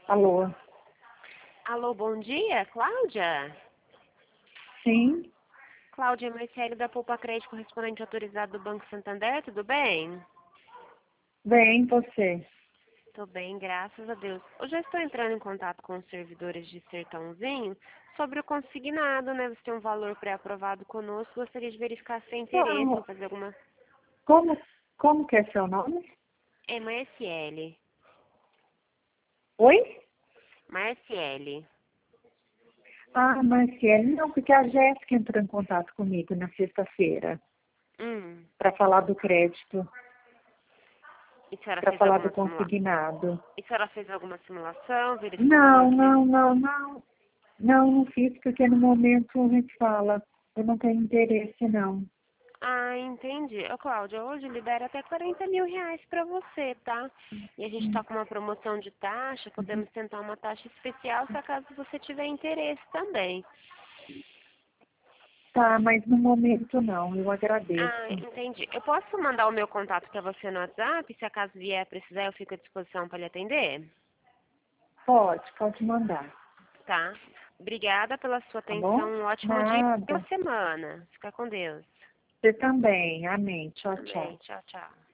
Alô? Alô, bom dia, Cláudia? Sim? Cláudia Marcelo da Poupa Crédito, correspondente autorizado do Banco Santander, tudo bem? Bem, você? Tô bem, graças a Deus. Eu já estou entrando em contato com os servidores de Sertãozinho sobre o consignado, né? Você tem um valor pré-aprovado conosco, gostaria de verificar se tem interesse em Não, fazer alguma como que é seu nome? Marciele. Oi? Marciele. Ah, Marciele, não, porque a Jéssica entrou em contato comigo na sexta-feira Hum. para falar do crédito, E a senhora para fez falar do alguma consignado. E a senhora fez alguma simulação, verificou Não, aqui? não, não, não. Não fiz, porque no momento a gente fala, eu não tenho interesse, não. Ah, entendi. Ô, Cláudia, hoje libera até 40 mil reais para você, tá? E a gente tá com uma promoção de taxa, podemos tentar uma taxa especial, se acaso você tiver interesse também. Tá, mas no momento não, eu Ah, agradeço. entendi. Eu posso mandar o meu contato para você no WhatsApp, se acaso vier precisar, eu fico à disposição para lhe atender? Pode mandar, Tá? Obrigada pela sua tá atenção, bom? um ótimo dia e Nada. boa semana. Fica com Deus. Você também, amém. Tchau, tchau. Amém. Tchau, tchau.